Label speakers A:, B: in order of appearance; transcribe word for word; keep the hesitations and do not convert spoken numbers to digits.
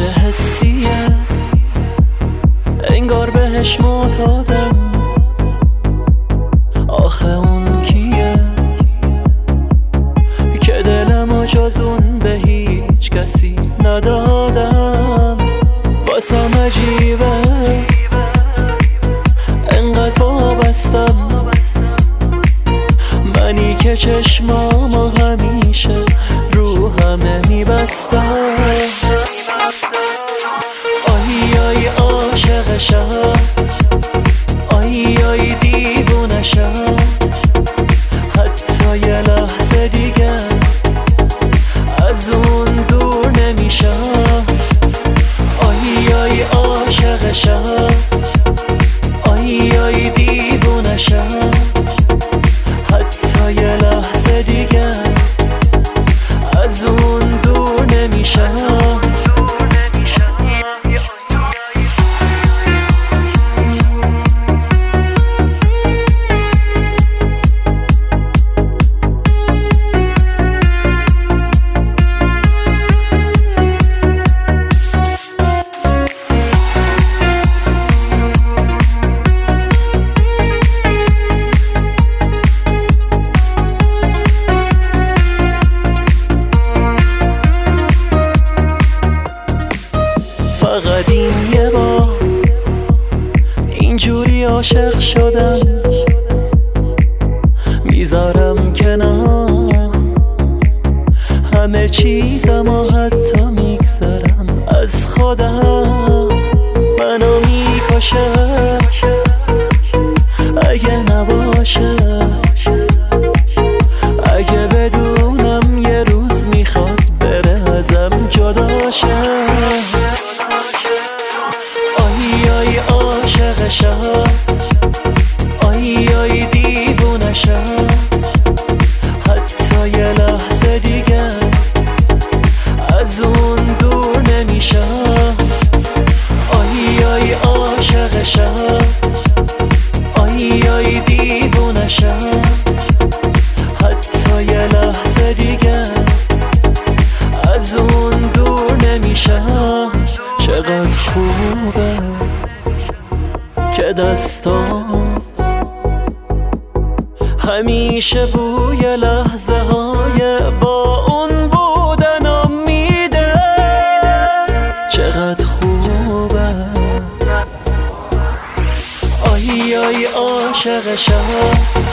A: حسیه انگار بهش معتادم. آخه اون کیه که دلمو جز اون به هیچ کسی ندادم؟ باسم عجیبه انقدر وابستم، منی که چشمامو همیشه رو همه میبستم. آی آی عاشقشم، آی آی دیوونشم، حتی یه لحظه دیگه از اون دور نمیشم. آی آی عاشقشم، آی آی دیوونشم، حتی یه لحظه دیگه از اون دور نمیشم. فقط این یه بار اینجوری عاشق شدم، میذارم کنار همه چیزم و حتی میگذرم از خودم. منو میکشه اگه نباشه، اگه بدونم یه روز میخواد بره ازم جدا شه. آی آی عاشقشم، آی آی دیوونشم، حتی یه لحظه دیگه از اون دور نمیشم. آی آی عاشقشم، آی آی دیوونشم، حتی یه لحظه دیگه از اون دور نمیشم. چقدر خوبه که دستام همیشه بوی لحظه های با اون بودنم میده. چقدر خوبه آی آی عاشقشم،